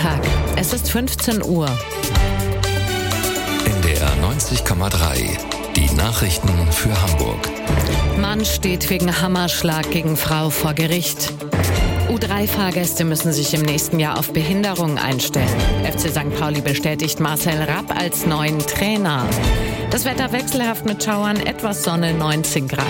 Tag. Es ist 15 Uhr. NDR 90,3. Die Nachrichten für Hamburg. Mann steht wegen Hammerschlag gegen Frau vor Gericht. U3-Fahrgäste müssen sich im nächsten Jahr auf Behinderung einstellen. FC St. Pauli bestätigt Marcel Rapp als neuen Trainer. Das Wetter wechselhaft mit Schauern, etwas Sonne, 19 Grad.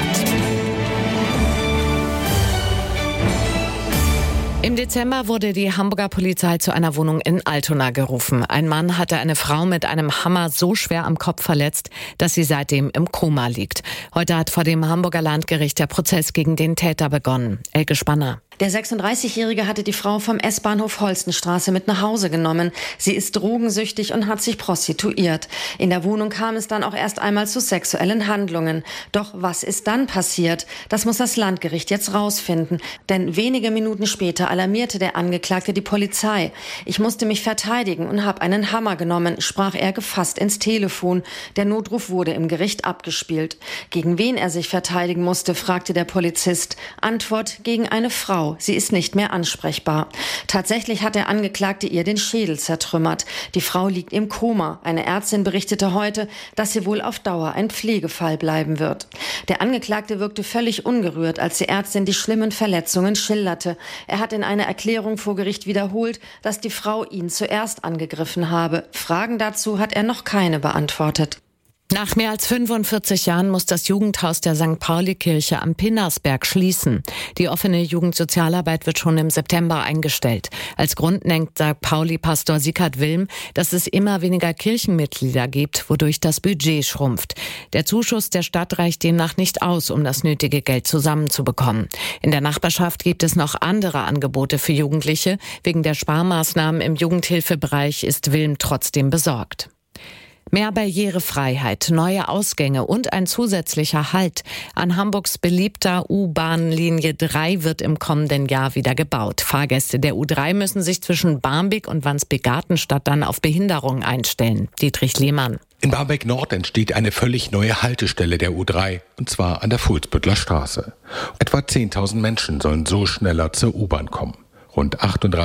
Im Dezember wurde die Hamburger Polizei zu einer Wohnung in Altona gerufen. Ein Mann hatte eine Frau mit einem Hammer so schwer am Kopf verletzt, dass sie seitdem im Koma liegt. Heute hat vor dem Hamburger Landgericht der Prozess gegen den Täter begonnen. Elke Spanner. Der 36-Jährige hatte die Frau vom S-Bahnhof Holstenstraße mit nach Hause genommen. Sie ist drogensüchtig und hat sich prostituiert. In der Wohnung kam es dann auch erst einmal zu sexuellen Handlungen. Doch was ist dann passiert? Das muss das Landgericht jetzt rausfinden. Denn wenige Minuten später alarmierte der Angeklagte die Polizei. Ich musste mich verteidigen und habe einen Hammer genommen, sprach er gefasst ins Telefon. Der Notruf wurde im Gericht abgespielt. Gegen wen er sich verteidigen musste, fragte der Polizist. Antwort: gegen eine Frau. Sie ist nicht mehr ansprechbar. Tatsächlich hat der Angeklagte ihr den Schädel zertrümmert. Die Frau liegt im Koma. Eine Ärztin berichtete heute, dass sie wohl auf Dauer ein Pflegefall bleiben wird. Der Angeklagte wirkte völlig ungerührt, als die Ärztin die schlimmen Verletzungen schilderte. Er hat in einer Erklärung vor Gericht wiederholt, dass die Frau ihn zuerst angegriffen habe. Fragen dazu hat er noch keine beantwortet. Nach mehr als 45 Jahren muss das Jugendhaus der St. Pauli-Kirche am Pinnersberg schließen. Die offene Jugendsozialarbeit wird schon im September eingestellt. Als Grund nennt St. Pauli-Pastor Sickert Wilm, dass es immer weniger Kirchenmitglieder gibt, wodurch das Budget schrumpft. Der Zuschuss der Stadt reicht demnach nicht aus, um das nötige Geld zusammenzubekommen. In der Nachbarschaft gibt es noch andere Angebote für Jugendliche. Wegen der Sparmaßnahmen im Jugendhilfebereich ist Wilm trotzdem besorgt. Mehr Barrierefreiheit, neue Ausgänge und ein zusätzlicher Halt. An Hamburgs beliebter U-Bahn-Linie 3 wird im kommenden Jahr wieder gebaut. Fahrgäste der U3 müssen sich zwischen Barmbek und Wandsbek-Gartenstadt dann auf Behinderung einstellen. Dietrich Lehmann. In Barmbek Nord entsteht eine völlig neue Haltestelle der U3, und zwar an der Fuhlsbüttler Straße. Etwa 10.000 Menschen sollen so schneller zur U-Bahn kommen. Rund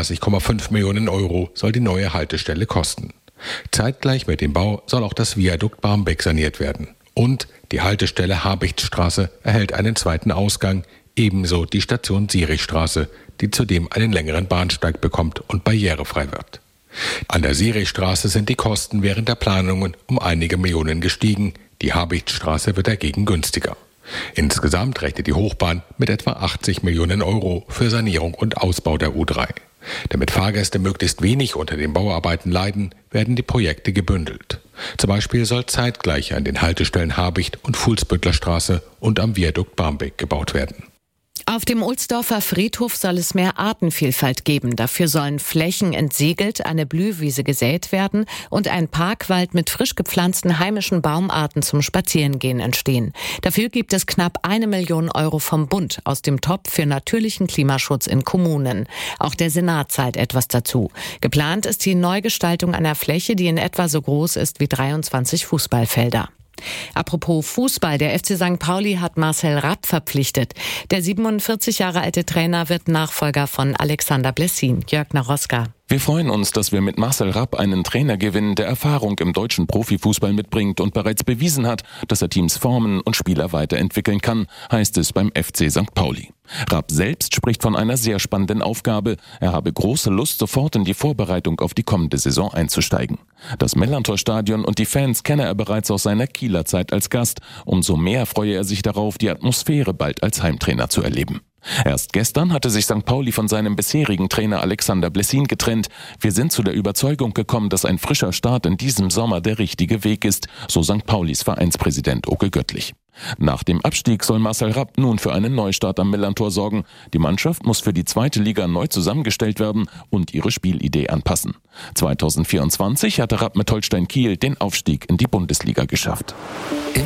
38,5 Millionen Euro soll die neue Haltestelle kosten. Zeitgleich mit dem Bau soll auch das Viadukt Barmbek saniert werden. Und die Haltestelle Habichtstraße erhält einen zweiten Ausgang, ebenso die Station Sierichstraße, die zudem einen längeren Bahnsteig bekommt und barrierefrei wird. An der Sierichstraße sind die Kosten während der Planungen um einige Millionen gestiegen, die Habichtstraße wird dagegen günstiger. Insgesamt rechnet die Hochbahn mit etwa 80 Millionen Euro für Sanierung und Ausbau der U3. Damit Fahrgäste möglichst wenig unter den Bauarbeiten leiden, werden die Projekte gebündelt. Zum Beispiel soll zeitgleich an den Haltestellen Habicht und Fuhlsbüttler Straße und am Viadukt Barmbek gebaut werden. Auf dem Ohlsdorfer Friedhof soll es mehr Artenvielfalt geben. Dafür sollen Flächen entsiegelt, eine Blühwiese gesät werden und ein Parkwald mit frisch gepflanzten heimischen Baumarten zum Spazierengehen entstehen. Dafür gibt es knapp 1 Million Euro vom Bund aus dem Topf für natürlichen Klimaschutz in Kommunen. Auch der Senat zahlt etwas dazu. Geplant ist die Neugestaltung einer Fläche, die in etwa so groß ist wie 23 Fußballfelder. Apropos Fußball, der FC St. Pauli hat Marcel Rapp verpflichtet. Der 47 Jahre alte Trainer wird Nachfolger von Alexander Blessin. Jörg Naroska. Wir freuen uns, dass wir mit Marcel Rapp einen Trainer gewinnen, der Erfahrung im deutschen Profifußball mitbringt und bereits bewiesen hat, dass er Teams formen und Spieler weiterentwickeln kann, heißt es beim FC St. Pauli. Rapp selbst spricht von einer sehr spannenden Aufgabe. Er habe große Lust, sofort in die Vorbereitung auf die kommende Saison einzusteigen. Das Mellerntor-Stadion und die Fans kenne er bereits aus seiner Kieler Zeit als Gast. Umso mehr freue er sich darauf, die Atmosphäre bald als Heimtrainer zu erleben. Erst gestern hatte sich St. Pauli von seinem bisherigen Trainer Alexander Blessin getrennt. Wir sind zu der Überzeugung gekommen, dass ein frischer Start in diesem Sommer der richtige Weg ist, so St. Paulis Vereinspräsident Oke Göttlich. Nach dem Abstieg soll Marcel Rapp nun für einen Neustart am Mellerntor sorgen. Die Mannschaft muss für die zweite Liga neu zusammengestellt werden und ihre Spielidee anpassen. 2024 hatte Rapp mit Holstein Kiel den Aufstieg in die Bundesliga geschafft.